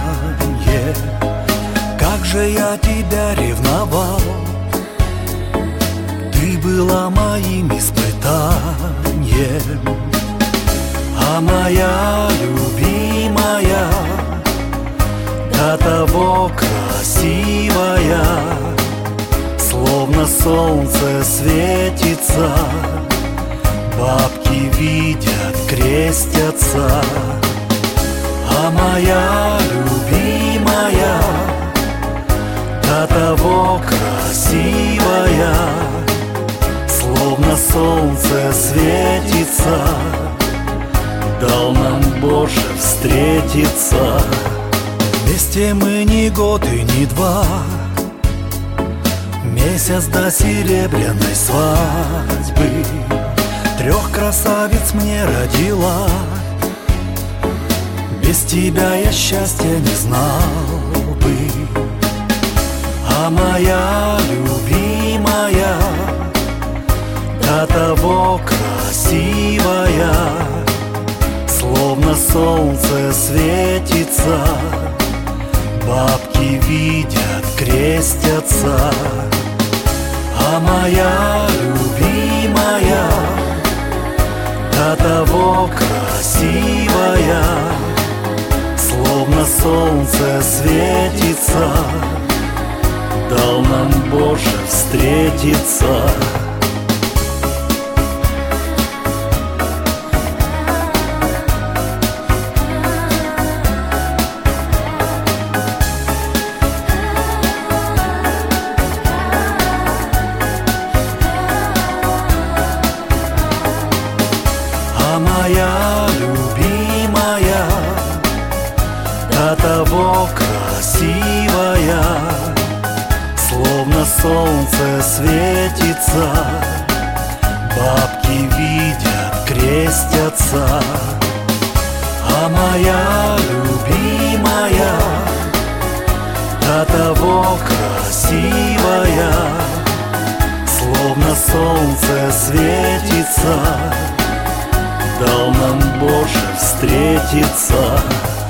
Как же я тебя ревновал, ты была моим испытанием. А моя любимая, до того красивая, словно солнце светится, бабки видят, крестятся. А моя любимая, до того красивая, словно солнце светится, дал нам Боже встретиться. Вместе мы ни год и ни два, месяц до серебряной свадьбы. 3 красавиц мне родила, без тебя я счастья не знал бы. А моя любимая, до того красивая, словно солнце светится, бабки видят, крестятся. А моя любимая, до того красивая, словно солнце светится, дал нам Боже встретиться. А моя любимая, до того красивая, словно солнце светится, бабки видят, крестятся. А моя любимая, до того красивая, словно солнце светится, дал нам Боже встретиться.